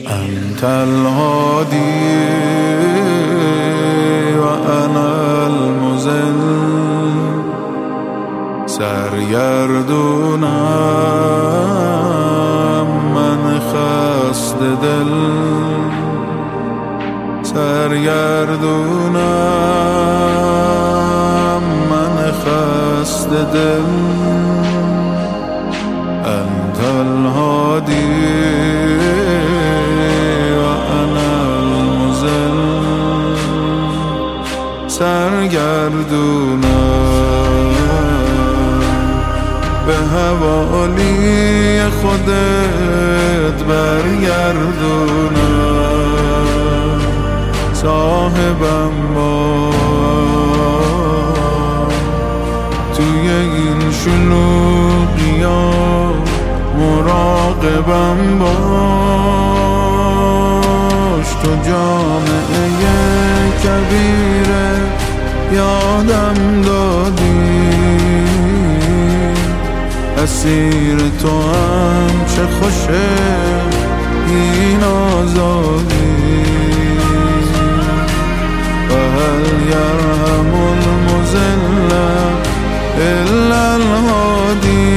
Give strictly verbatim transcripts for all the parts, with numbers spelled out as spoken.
انت الهادی و انا المضل، سرگردونم من خسته دل، سرگردونم من خسته دل. انت الهادی و انا المضل، سرگردونم به حوالی خودت برگردونم. صاحبم باش توی این شلوغیات، مراقبم باش. تو جامعه کبیره یادم دادی، اسیر تو هم چه خوشه این آزادی. و هل یرحم المضل الا الهادی.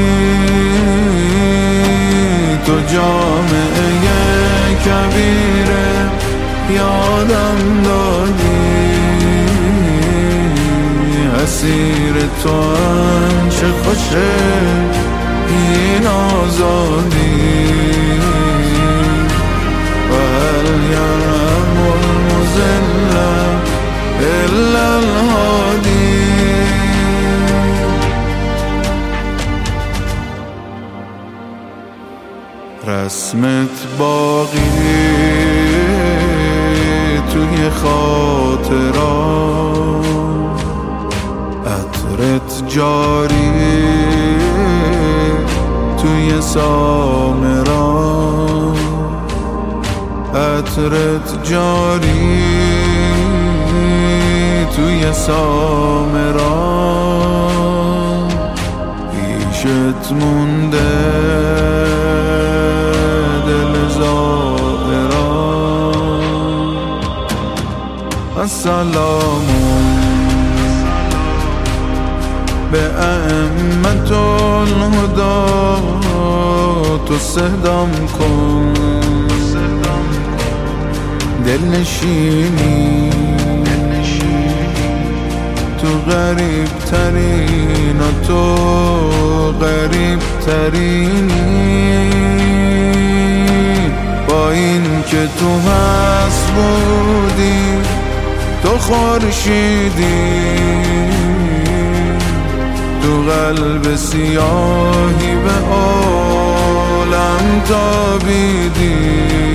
تو جامعه کبیره یادم دادی، اسیر تو هم چه خوشه این آزادی. و هل یرحم المضل الا الهادی. رسمت باقی توی خاطرات، عطرت جاری توی سامرات، عطرت جاری توی سامرات. پیشت مونده دل زائرات. السلام به ائمة الهدی، تو صدام کن دل نشینی تو غریب ترین، و تو غریب ترینی. با این که تو هست بودی، تو خورشیدی تو قلب سیاهی به عالم تابیدی.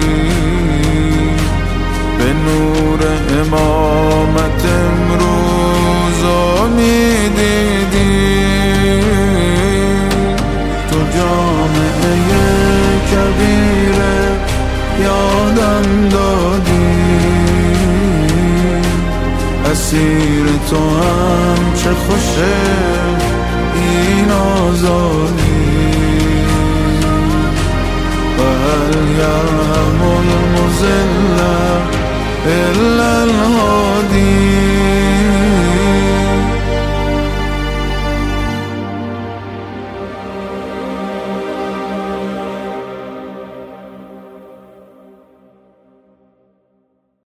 به نور امامت امروز میدیدی. تو جامعه کبیره یادم دادی، اسیر تو هم چه خوشه این آزادی. و هل یرحم المضل الا الهادی.